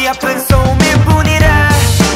귀 아픈 소음일뿐이라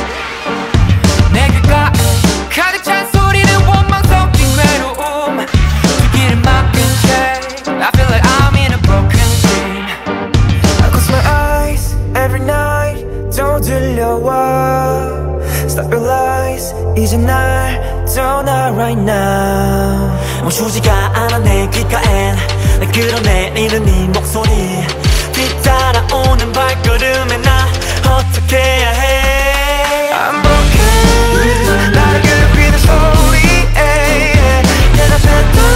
내 귓가 가득 찬 소리는 원망 섞인 괴로움 두 길을 막힌 채 I feel like I'm in a broken dream I close my eyes every night 또 들려와 Stop your lies 이제 날 떠나 right now 멈추지가 않아 내 귓가엔 날 끌어내리는 네 목소리 뒤따라오는 발걸음에 나 어떻게 해야 해 I'm broken 나를 괴롭히는 소리에 내 앞에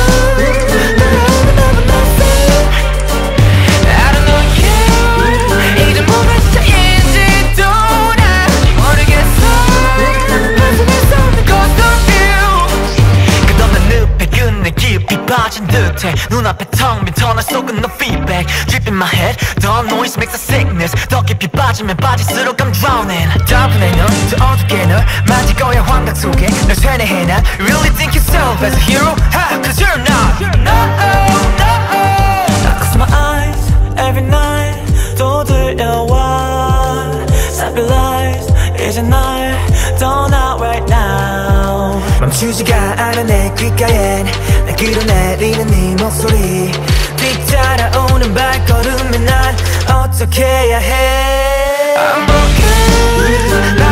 I don't know you 이제 뭐가 차인지도 난 모르겠어 한숨에서 없는 ghost of you 끝없는 늪에 끝내 깊이 빠진 듯해 눈앞에 텅 빈 터널 속은 no feedback Drip in my head The noise makes a sickness 더 깊이 빠지면 빠질수록 I'm drowning 덕분에 넌더 어둡게 널 만질 거야 환각 속에 널 세뇌해 난 Really think yourself as a hero? Ha! Cause you're not No, no I close my eyes every night 또 들려와 Stop your lies 이제 날 떠나 right now 멈추지가 않아 내 귓가엔 날 끌어내리는 네 목소리 뒤따라오는 발걸음에 난 어떻게 해야 해 I'm broken